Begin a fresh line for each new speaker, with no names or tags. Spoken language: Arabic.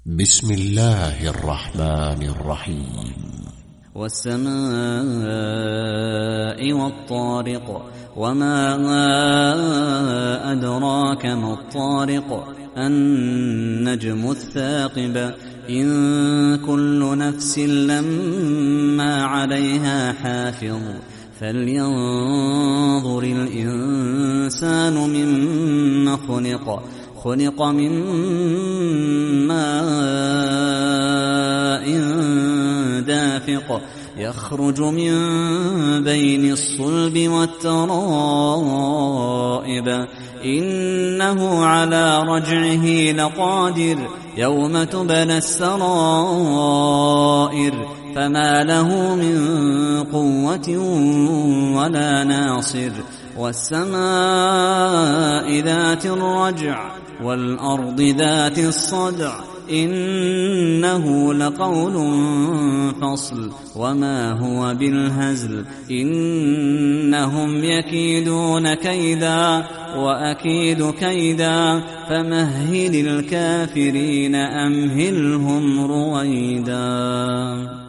بسم الله الرحمن الرحيم.
والسماء والطارق وما أدراك ما الطارق النجم الثاقب إن كل نفس لما عليها حافظ فلينظر الإنسان مما خلق من ماء دافق يخرج من بين الصلب والترائب إنه على رجعه لقادر يوم تبلى السرائر فما له من قوة ولا ناصر والسماء ذات الرجع والأرض ذات الصدع إنه لقول فصل وما هو بالهزل إنهم يكيدون كيدا وأكيد كيدا فمهل الكافرين أمهلهم رويدا.